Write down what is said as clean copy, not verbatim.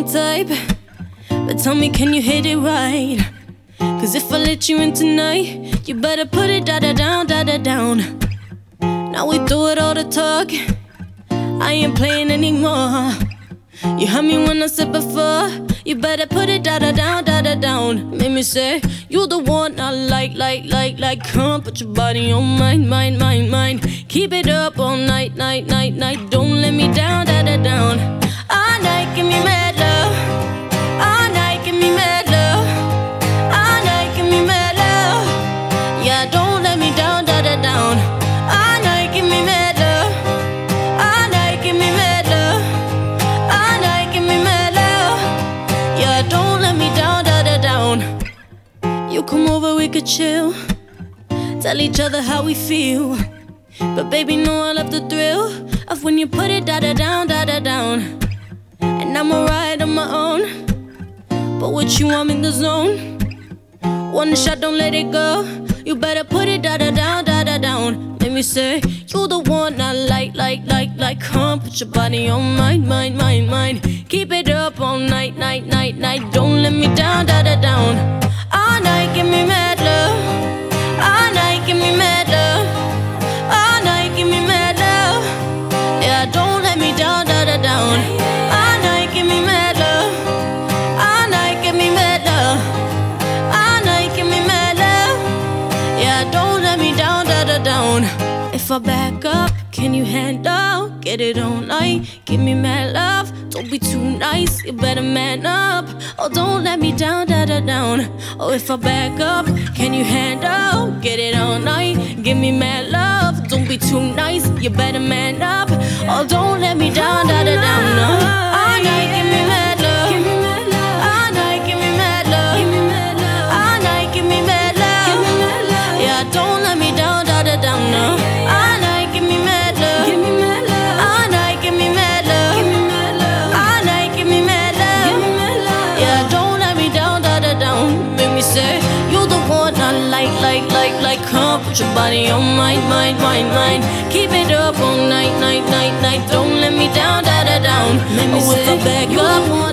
type, but tell me, can you hit it right? Cause if I let you in tonight, you better put it da-da-down, da-da-down. Now we do it all the talk, I ain't playing anymore. You heard me when I said before, you better put it da-da-down, da-da-down. Make me say, you the one I like. Come put your body on mine. Keep it up all night. Don't let me down, da-da-down. All night, give me mad love. All night, give me mad love. All night, give me mad love. Yeah, don't let me down, da-da-down. All night, give me mad love. All night, give me mad love. All night, give me mad love. Yeah, don't let me down, da-da-down. You come over, we could chill, tell each other how we feel. But baby, know I love the thrill of when you put it da-da-down, da-da-down. And I'ma ride on my own, but with you I'm in the zone. One shot, don't let it go. You better put it da-da-down, da-da-down. Let me say, you the one I like. Come put your body on mine. Keep it up all night. Don't let me down, da-da-down. All night, give me mad love. All night, give me mad love. All night, give me mad love. Yeah, don't let me down, da-da-down. All night, give me mad love. All night, give me mad love. All night, give me mad love. Yeah, don't let me down, da-da-down. If I back up, can you handle? Get it all night, give me mad love. Don't be too nice, you better man up. Oh, don't let me down, da-da-down. Oh, if I back up, can you handle? Get it all night, give me mad love. Don't be too nice, you better man up. Oh, don't let me down, da-da-down, no. All night, give me mad love. All night, give me mad love. All night, give me mad love. Yeah, don't let me down, da-da-down, no. All night, give me mad love. All night, give me mad love. All night, give me mad love. Yeah, don't let me down, da-da-down. Make me say, you the one I like. Come put your body on mine. Keep it up all night. Don't let me down, da-da-down. Make me say, if I back up.